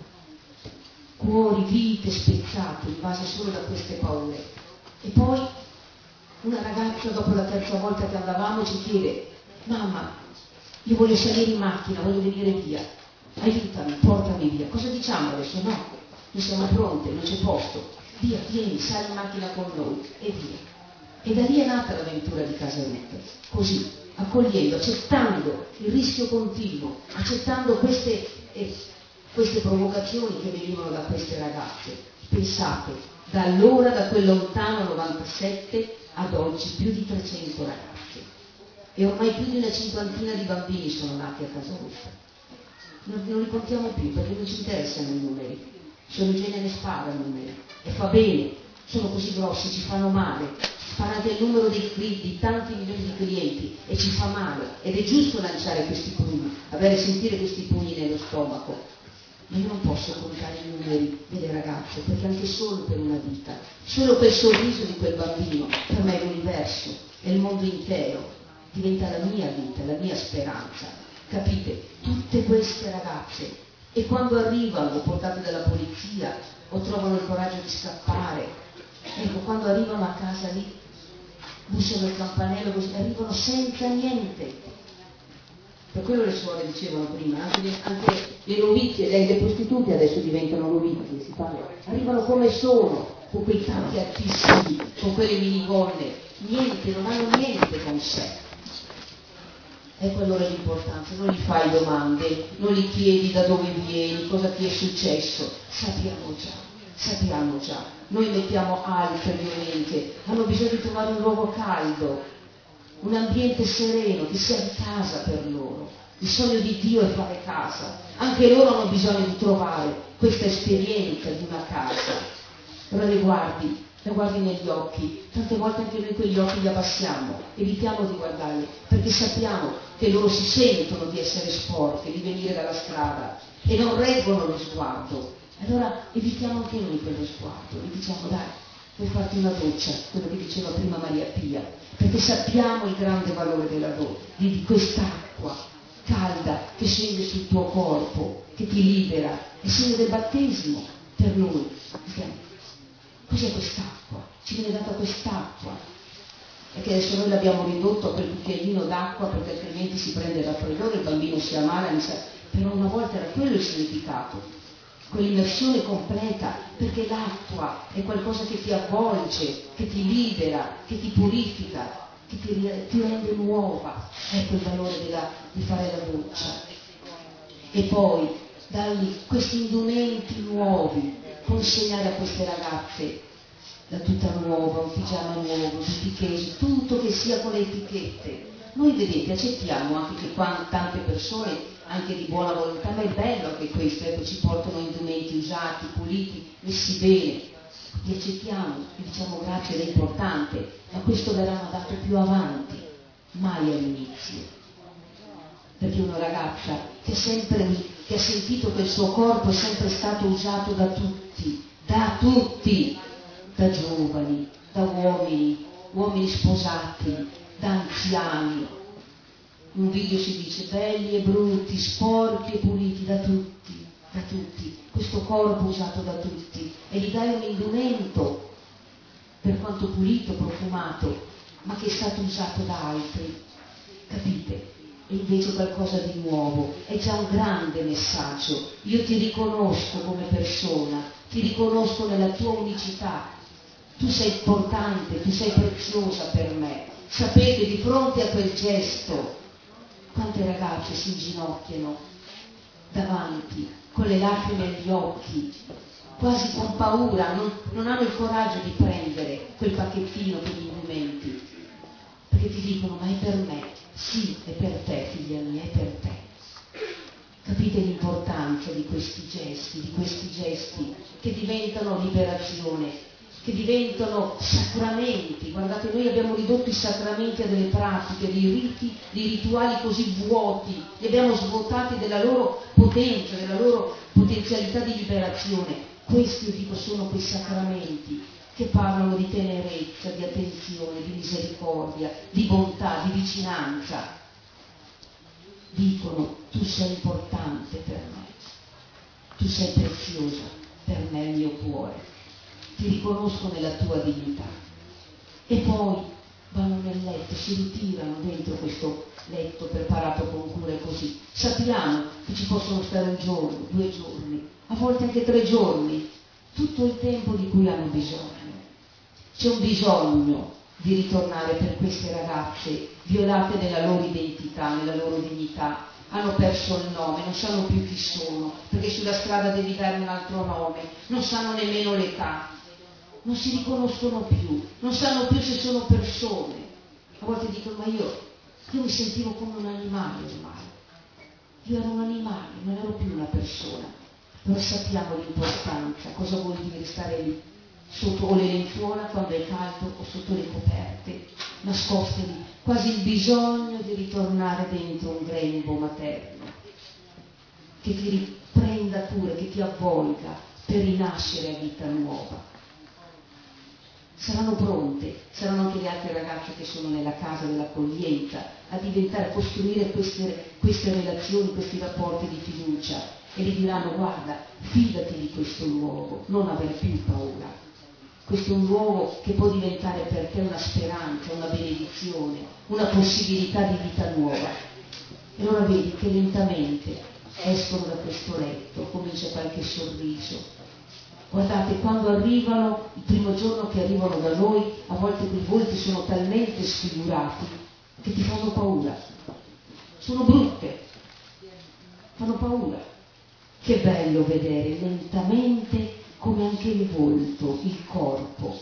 cuori, vite spezzati in base solo da queste paure. E poi una ragazza, dopo la terza volta che andavamo, ci chiede: mamma, io voglio salire in macchina, voglio venire via, aiutami, portami via. Cosa diciamo adesso? No, noi siamo pronte, non c'è posto, via, vieni, sali in macchina con noi, e via. E da lì è nata l'avventura di Casa Ruta, così, accogliendo, accettando il rischio continuo, accettando queste provocazioni che venivano da queste ragazze. Pensate, da allora, da quel lontano 97 ad oggi, più di 300 ragazze, e ormai più di una cinquantina di bambini sono nati a Casa Ruta. Non li contiamo più perché non ci interessano i numeri. Sor Eugenia ne spara i numeri e fa bene, sono così grossi, ci fanno male. Spara anche il numero di tanti milioni di clienti e ci fa male, ed è giusto lanciare questi pugni, sentire questi pugni nello stomaco. Ma io non posso contare i numeri delle ragazze, perché anche solo per una vita, solo quel sorriso di quel bambino, per me è l'universo, è il mondo intero, diventa la mia vita, la mia speranza. Capite? Tutte queste ragazze, e quando arrivano portate dalla polizia o trovano il coraggio di scappare, ecco, quando arrivano a casa lì, bussano il campanello, così, arrivano senza niente. Per quello le suore dicevano prima, anche le novizie, le prostitute adesso diventano novizie, si parla. Arrivano come sono, con quei tacchi altissimi, con quelle minigonne, niente, non hanno niente con sé. Ecco allora l'importanza, non gli fai domande, non gli chiedi da dove vieni, cosa ti è successo, sappiamo già. Noi mettiamo altre violenze, hanno bisogno di trovare un luogo caldo, un ambiente sereno, che sia di casa per loro. Il sogno di Dio è fare casa, anche loro hanno bisogno di trovare questa esperienza di una casa. Allora la guardi negli occhi, tante volte anche noi quegli occhi li abbassiamo, evitiamo di guardarli, perché sappiamo che loro si sentono di essere sporche, di venire dalla strada e non reggono lo sguardo. Allora evitiamo anche noi quello sguardo, gli diciamo: dai, puoi farti una doccia, quello che diceva prima Maria Pia, perché sappiamo il grande valore di quest'acqua calda che scende sul tuo corpo, che ti libera, è segno del battesimo per noi. Cos'è quest'acqua? Ci viene data quest'acqua, e che adesso noi l'abbiamo ridotto a quel cucchiaino d'acqua perché altrimenti si prende raffreddore, il bambino si ammala, però una volta era quello il significato, quell'immersione completa, perché l'acqua è qualcosa che ti avvolge, che ti libera, che ti purifica, che ti rende nuova, ecco il valore di fare la doccia. E poi dargli questi indumenti nuovi, consegnare a queste ragazze la tuta nuova, un pigiama nuovo, tutti i chesi, tutto che sia con le etichette. Noi vedete, accettiamo anche che qua tante persone, anche di buona volontà, ma è bello anche questo, ecco, ci portano indumenti usati, puliti, messi bene, li accettiamo, vi diciamo grazie, ed è importante, ma questo verrà dato più avanti, mai all'inizio. Perché una ragazza che ha sentito che il suo corpo è sempre stato usato da tutti, da giovani, da uomini sposati, da anziani. In un video si dice belli e brutti, sporchi e puliti, da tutti. Questo corpo usato da tutti, e gli dai un indumento, per quanto pulito, profumato, ma che è stato usato da altri, capite? E invece qualcosa di nuovo, è già un grande messaggio. Io ti riconosco come persona, ti riconosco nella tua unicità, tu sei importante, tu sei preziosa per me. Sapete, di fronte a quel gesto, quante ragazze si inginocchiano davanti, con le lacrime agli occhi, quasi con paura, non hanno il coraggio di prendere quel pacchettino con gli indumenti, perché ti dicono, ma è per me. Sì, è per te, figlia mia, è per te. Capite l'importanza di questi gesti che diventano liberazione, che diventano sacramenti. Guardate, noi abbiamo ridotto i sacramenti a delle pratiche, dei riti, dei rituali così vuoti, li abbiamo svuotati della loro potenza, della loro potenzialità di liberazione. Questi, io dico, sono quei sacramenti che parlano di tenerezza, di attenzione, di misericordia, di bontà, di vicinanza. Dicono, tu sei importante per me, tu sei preziosa per me, il mio cuore, ti riconosco nella tua dignità. E poi vanno nel letto, si ritirano dentro questo letto preparato con cura e così. Sappiamo che ci possono stare un giorno, 2 giorni, a volte anche 3 giorni, tutto il tempo di cui hanno bisogno. C'è un bisogno di ritornare per queste ragazze violate nella loro identità, nella loro dignità, hanno perso il nome, non sanno più chi sono, perché sulla strada devi dare un altro nome, non sanno nemmeno l'età, non si riconoscono più, non sanno più se sono persone. A volte dicono, ma io mi sentivo come un animale ormai, io ero un animale, non ero più una persona. Noi sappiamo l'importanza, cosa vuol dire stare lì, sotto o le lenzuola quando è caldo o sotto le coperte, nascoste lì, quasi il bisogno di ritornare dentro un grembo materno, che ti riprenda cura, che ti avvolga per rinascere a vita nuova. Saranno pronte, saranno anche le altre ragazze che sono nella casa dell'accoglienza a diventare, a costruire queste relazioni, questi rapporti di fiducia, e gli diranno, guarda, fidati di questo luogo, non avere più paura. Questo è un luogo che può diventare per te una speranza, una benedizione, una possibilità di vita nuova. E allora vedi che lentamente escono da questo letto, comincia qualche sorriso. Guardate, quando arrivano, il primo giorno che arrivano da noi, a volte quei volti sono talmente sfigurati che ti fanno paura. Sono brutte, fanno paura. Che bello vedere lentamente come anche il volto, il corpo,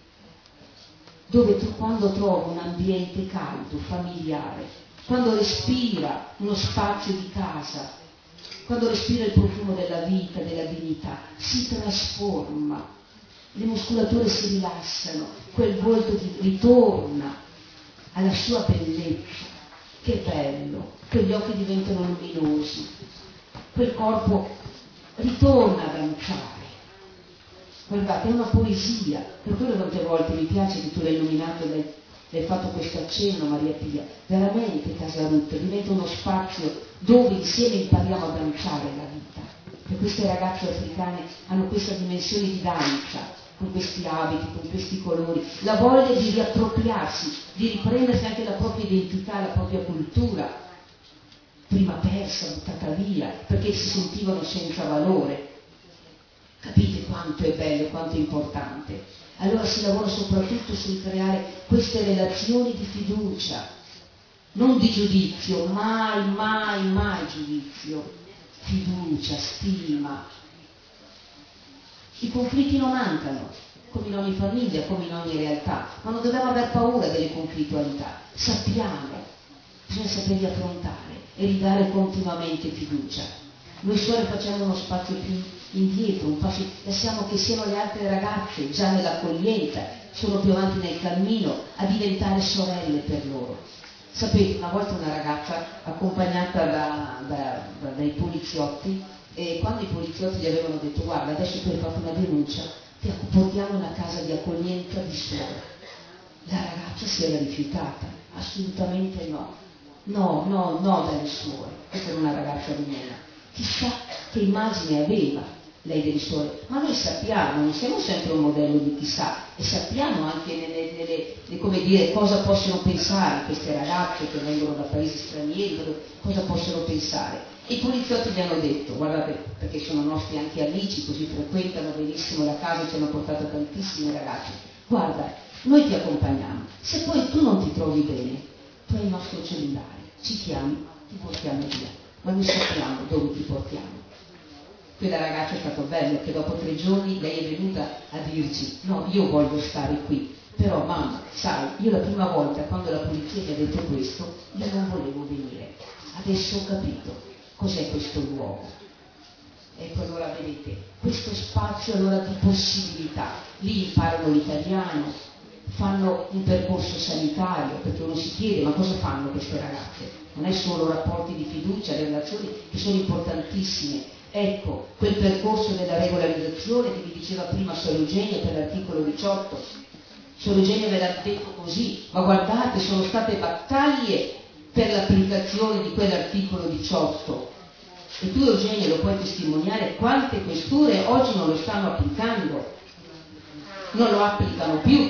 dove quando trova un ambiente caldo, familiare, quando respira uno spazio di casa, quando respira il profumo della vita, della dignità, si trasforma, le muscolature si rilassano, quel volto ritorna alla sua bellezza. Che bello, quegli occhi diventano luminosi, quel corpo ritorna a danzare. Guardate, è una poesia, per quello tante volte mi piace che tu l'hai illuminato e hai fatto questo accenno, Maria Pia. Veramente Casa Ruth diventa uno spazio dove insieme impariamo a danzare la vita. E queste ragazze africane hanno questa dimensione di danza, con questi abiti, con questi colori, la voglia di riappropriarsi, di riprendersi anche la propria identità, la propria cultura, prima persa, buttata via, perché si sentivano senza valore. Capite quanto è bello, quanto è importante? Allora si lavora soprattutto sul creare queste relazioni di fiducia, non di giudizio, mai, mai, mai giudizio, fiducia, stima. I conflitti non mancano, come in ogni famiglia, come in ogni realtà, ma non dobbiamo aver paura delle conflittualità. Sappiamo, bisogna saperli affrontare e ridare continuamente fiducia. Noi suore facciamo uno spazio più indietro, un passo, lasciamo che siano le altre ragazze già nell'accoglienza, sono più avanti nel cammino a diventare sorelle per loro. Sapete, una volta una ragazza accompagnata dai poliziotti, e quando i poliziotti gli avevano detto guarda adesso tu hai fatto una denuncia, ti portiamo in una casa di accoglienza di suore, la ragazza si era rifiutata, assolutamente no dalle suore. Questa era una ragazza rumena, chissà che immagine aveva lei delle suore, ma noi sappiamo, non siamo sempre un modello di chissà, e sappiamo anche come dire, cosa possono pensare queste ragazze che vengono da paesi stranieri, cosa possono pensare. E i poliziotti gli hanno detto, guardate, perché sono nostri anche amici, così frequentano benissimo la casa, ci hanno portato tantissime ragazze, guarda, noi ti accompagniamo, se poi tu non ti trovi bene, tu hai il nostro cellulare, ci chiami, ti portiamo via, ma noi sappiamo dove ti portiamo. Quella ragazza è stato bello che dopo 3 giorni lei è venuta a dirci no, io voglio stare qui, però mamma, sai, io la prima volta quando la polizia mi ha detto questo, io non volevo venire, adesso ho capito cos'è questo luogo. Ecco, allora vedete, questo spazio allora di possibilità, lì imparano l'italiano, fanno un percorso sanitario, perché uno si chiede ma cosa fanno queste ragazze? Non è solo rapporti di fiducia, le relazioni che sono importantissime. Ecco, quel percorso della regolarizzazione che vi diceva prima Suor Eugenia per l'articolo 18. Suor Eugenia ve l'ha detto così, ma guardate, sono state battaglie per l'applicazione di quell'articolo 18. E tu Eugenia lo puoi testimoniare, quante questure oggi non lo stanno applicando, non lo applicano più,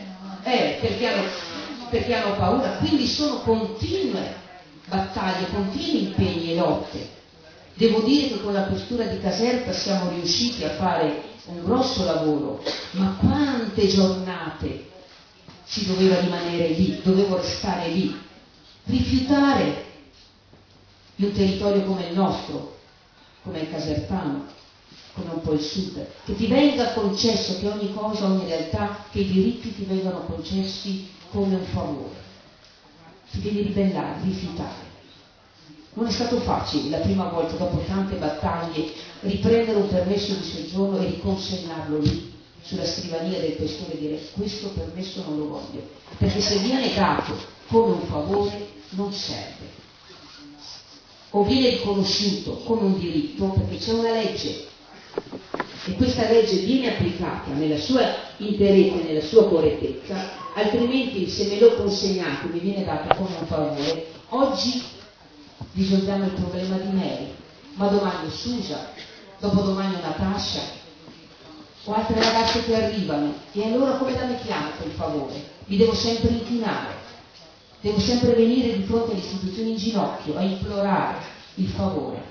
perché hanno paura, quindi sono continue battaglie, continui impegni e lotte. Devo dire che con la questura di Caserta siamo riusciti a fare un grosso lavoro, ma quante giornate si doveva rimanere lì, dovevo restare lì, rifiutare di un territorio come il nostro, come il casertano, come un po' il sud, che ti venga concesso, che ogni cosa, ogni realtà, che i diritti ti vengano concessi come un favore. Ti devi ribellare, rifiutare. Non è stato facile la prima volta, dopo tante battaglie, riprendere un permesso di soggiorno e riconsegnarlo lì, sulla scrivania del questore, e dire questo permesso non lo voglio, perché se viene dato come un favore non serve, o viene riconosciuto come un diritto perché c'è una legge e questa legge viene applicata nella sua interezza e nella sua correttezza, altrimenti se me lo consegnate mi viene dato come un favore. Oggi risolviamo il problema di Mary, ma domani Susa, dopodomani Natascia o altre ragazze che arrivano, e allora come la mettiamo quel favore? Mi devo sempre inchinare, devo sempre venire di fronte alle istituzioni in ginocchio a implorare il favore.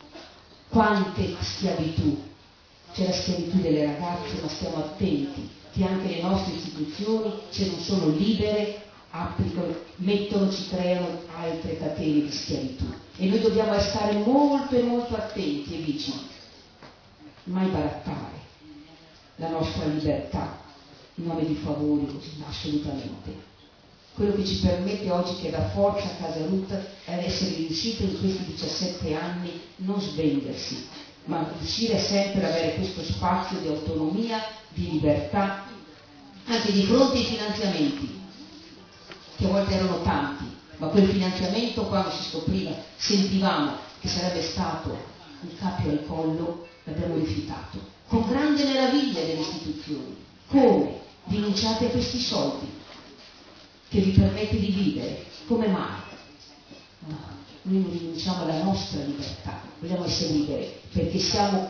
Quante schiavitù, c'è la schiavitù delle ragazze, ma stiamo attenti che anche le nostre istituzioni, se non sono libere, applicano, mettono, ci creano altre catene di schiavitù, e noi dobbiamo stare molto e molto attenti e vicini, mai barattare la nostra libertà in nome di favori, così, assolutamente. Quello che ci permette oggi, che dà forza a Casa Ruth, è ad essere riuscite in questi 17 anni non svendersi, ma riuscire sempre ad avere questo spazio di autonomia, di libertà, anche di fronte ai finanziamenti, che a volte erano tanti, ma quel finanziamento, quando si scopriva, sentivamo che sarebbe stato un cappio al collo, l'abbiamo rifiutato, con grande meraviglia delle istituzioni. Come? Rinunciate a questi soldi che vi permette di vivere, come mai? No, noi non rinunciamo alla nostra libertà, vogliamo essere liberi, perché siamo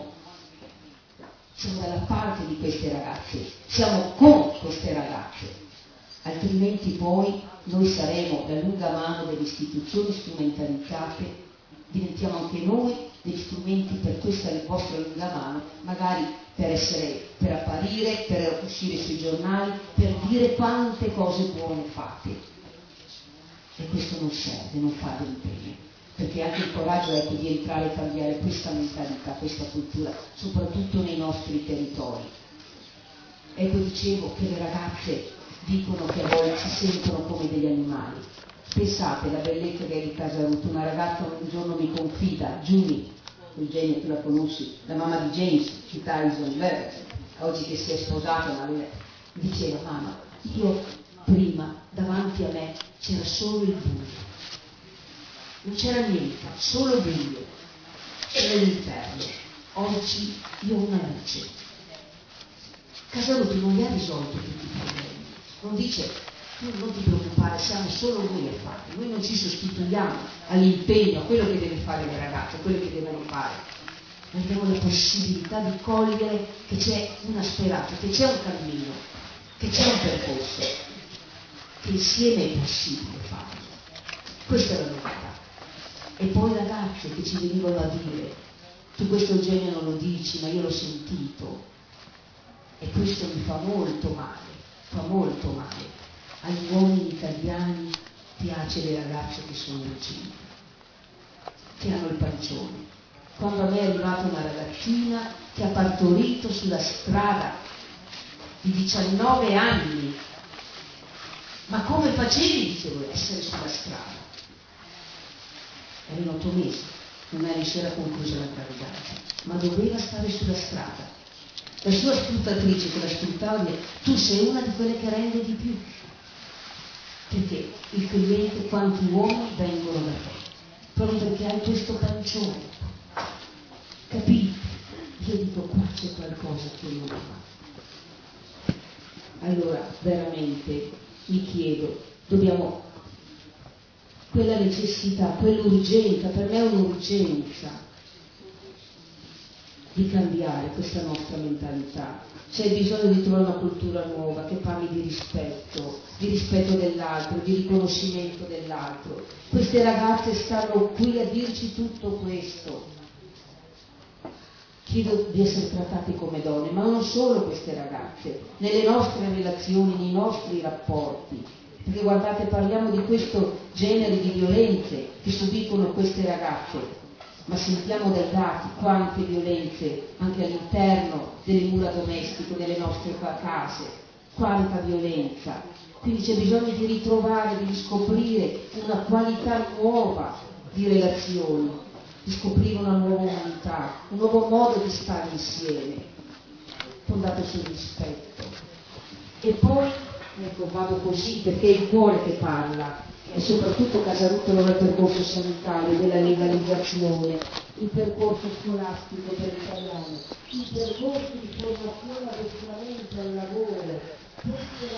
dalla parte di queste ragazze, siamo con queste ragazze, altrimenti poi noi saremo la lunga mano delle istituzioni strumentalizzate diventiamo anche noi degli strumenti per questa vostra lunga mano, magari per apparire, per uscire sui giornali, per dire quante cose buone fate. E questo non serve, non fa del bene, perché anche il coraggio di entrare e cambiare questa mentalità, questa cultura, soprattutto nei nostri territori. Ecco, dicevo che le ragazze dicono che a volte si sentono come degli animali. Pensate, la bellezza che è di Casaruto, una ragazza un giorno mi confida, Julie, Eugenia, tu la conosci, la mamma di James, città Isonberg, oggi che si è sposata, ma mi diceva: mamma, io prima davanti a me c'era solo il buio, non c'era niente, solo buio, c'era l'inferno, oggi io ho una luce. Casaruto non gli ha risolto tutti i problemi, non dice: tu non ti preoccupare, siamo solo noi a fare, noi non ci sostituiamo all'impegno, a quello che deve fare le ragazze, a quello che devono fare. Noi abbiamo la possibilità di cogliere che c'è una speranza, che c'è un cammino, che c'è un percorso, che insieme è possibile farlo. Questa è la novità. E poi ragazze che ci venivano a dire: tu questo Eugenia non lo dici, ma io l'ho sentito, e questo mi fa molto male. Agli uomini italiani piace le ragazze che sono incinte, che hanno il pancione. Quando a me è arrivata una ragazzina che ha partorito sulla strada di 19 anni, ma come facevi, dicevo, essere sulla strada? Erano 8 mesi, un anno si era conclusa la gravidanza, ma doveva stare sulla strada. La sua sfruttatrice che la sfruttava, tu sei una di quelle che rende di più. Perché il cliente, quanti uomini vengono da te, proprio perché hai questo pancione, capite? Io dico, qua c'è qualcosa che non va. Allora veramente mi chiedo, quella necessità, quell'urgenza, per me è un'urgenza di cambiare questa nostra mentalità. C'è bisogno di trovare una cultura nuova che parli di rispetto dell'altro, di riconoscimento dell'altro. Queste ragazze stanno qui a dirci tutto questo. Chiedo di essere trattate come donne, ma non solo queste ragazze, nelle nostre relazioni, nei nostri rapporti. Perché guardate, parliamo di questo genere di violenze che subiscono queste ragazze, ma sentiamo dai dati quante violenze anche all'interno delle mura domestiche, delle nostre case, quanta violenza. Quindi c'è bisogno di ritrovare, di riscoprire una qualità nuova di relazioni, di scoprire una nuova umanità, un nuovo modo di stare insieme, fondato sul rispetto. E poi, ecco, vado così perché è il cuore che parla. E soprattutto Casaruto non è il percorso sanitario, della legalizzazione, il percorso scolastico per l'italiano, il percorso di formazione adessamento al lavoro.